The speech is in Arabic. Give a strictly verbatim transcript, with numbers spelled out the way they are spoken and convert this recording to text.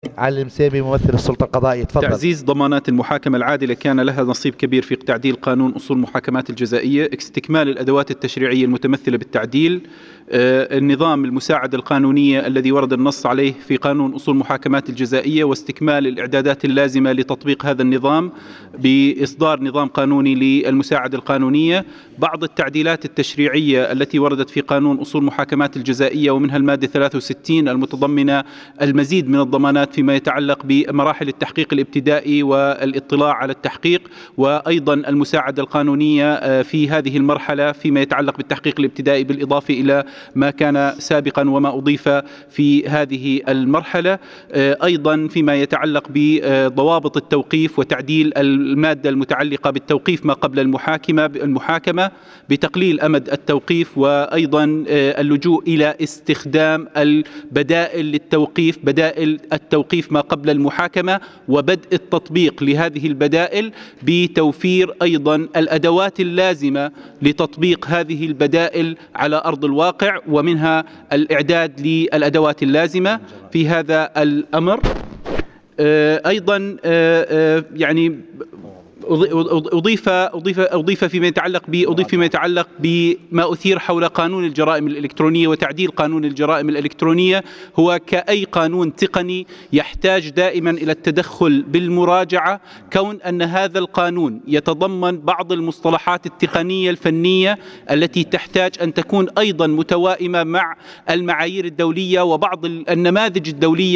علي المسيمي ممثل السلطة القضائية، تفضل. تعزيز ضمانات المحاكمة العادلة كان لها نصيب كبير في تعديل قانون أصول المحاكمات الجزائية. استكمال الأدوات التشريعية المتمثلة بالتعديل، آه، النظام المساعدة القانونية الذي ورد النص عليه في قانون أصول المحاكمات الجزائية، واستكمال الإعدادات اللازمة لتطبيق هذا النظام بإصدار نظام قانوني للمساعدة القانونية. بعض التعديلات التشريعية التي وردت في قانون أصول المحاكمات الجزائية، ومنها المادة ثلاثة وستين المتضمنة المزيد من الضمانات فيما يتعلق بمراحل التحقيق الابتدائي والاطلاع على التحقيق، وأيضا المساعدة القانونية في هذه المرحلة فيما يتعلق بالتحقيق الابتدائي، بالإضافة إلى ما كان سابقا وما أضيف في هذه المرحلة. أيضا فيما يتعلق بضوابط التوقيف وتعديل المادة المتعلقة بالتوقيف ما قبل المحاكمة المحاكمة بتقليل أمد التوقيف، وأيضا اللجوء إلى استخدام البدائل للتوقيف، بدائل التوقيف ما قبل المحاكمة، وبدء التطبيق لهذه البدائل بتوفير أيضا الأدوات اللازمة لتطبيق هذه البدائل على أرض الواقع، ومنها الإعداد للأدوات اللازمة في هذا الأمر. أيضا يعني أضيف أضيف أضيف فيما يتعلق ب أضيف فيما يتعلق بما أثير حول قانون الجرائم الإلكترونية وتعديل قانون الجرائم الإلكترونية. هو كأي قانون تقني يحتاج دائما إلى التدخل بالمراجعة، كون أن هذا القانون يتضمن بعض المصطلحات التقنية الفنية التي تحتاج أن تكون أيضا متوائمة مع المعايير الدولية وبعض النماذج الدولية